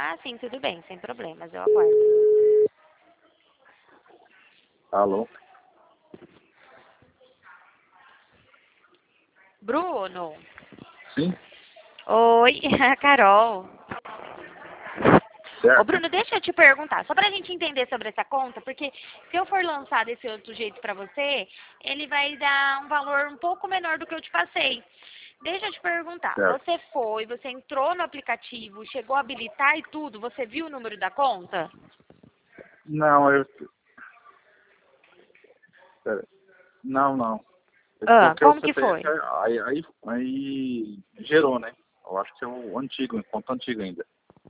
Ah, sim, tudo bem, sem problemas, eu aguardo. Alô? Bruno? Sim? Oi, a Carol. Ô, Certo? Bruno, deixa eu te perguntar, só pra gente entender sobre essa conta, porque se eu for lançar desse outro jeito pra você, ele vai dar um valor um pouco menor do que eu te passei. Deixa eu te perguntar, Certo. você entrou no aplicativo, chegou a habilitar e tudo, você viu o número da conta? Não, pera. Não. Eu Ah, coloquei o como que CPF, foi? aí gerou, né? Eu acho que é o antigo, conta antigo ainda.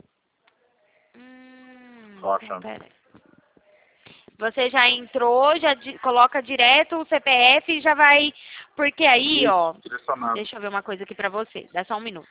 Tô Então, achando. pera. Você já entrou, já coloca direto o CPF e já vai. Porque aí, Isso, ó. direcionado. Deixa eu ver uma coisa aqui pra você. Dá só um minuto.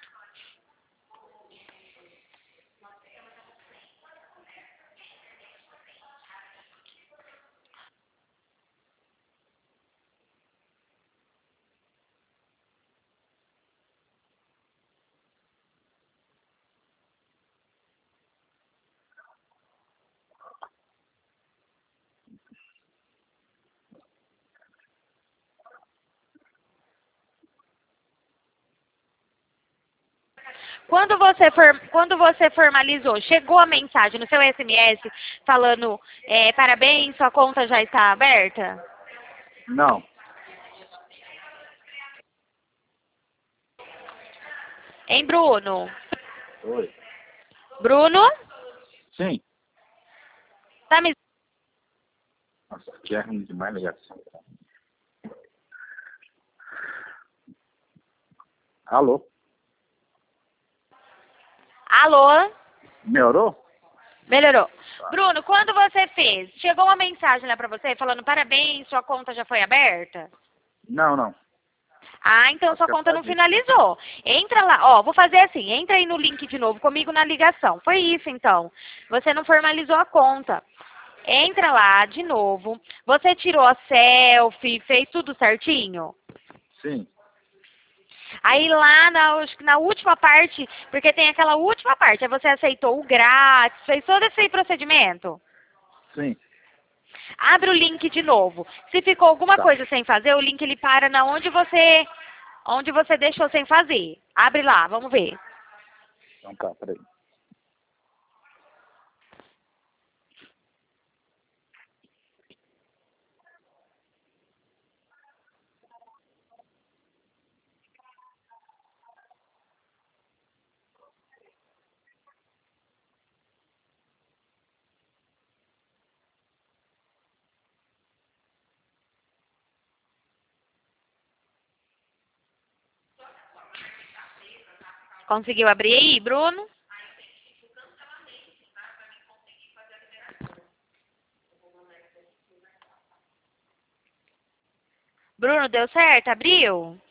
Quando você formalizou, chegou a mensagem no seu SMS falando parabéns, sua conta já está aberta? Não. Hein, Bruno? Oi. Bruno? Sim. Tá me. Nossa, aqui é ruim demais a ligação. Alô? Alô? Melhorou? Melhorou. Tá. Bruno, quando você fez, chegou uma mensagem lá pra você falando parabéns, sua conta já foi aberta? Não. Ah, então Acho sua que é por conta causa não disso. finalizou. Entra lá, ó, vou fazer assim, entra aí no link de novo comigo na ligação. Foi isso então. Você não formalizou a conta. Entra lá de novo. Você tirou a selfie, fez tudo certinho? Sim. Aí lá acho que na última parte, porque tem aquela última parte, aí você aceitou o grátis, fez todo esse procedimento? Sim. Abre o link de novo. Se ficou alguma Tá. coisa sem fazer, o link ele para na onde você deixou sem fazer. Abre lá, vamos ver. Então tá, peraí. Conseguiu abrir aí, Bruno? Bruno, deu certo? Abriu?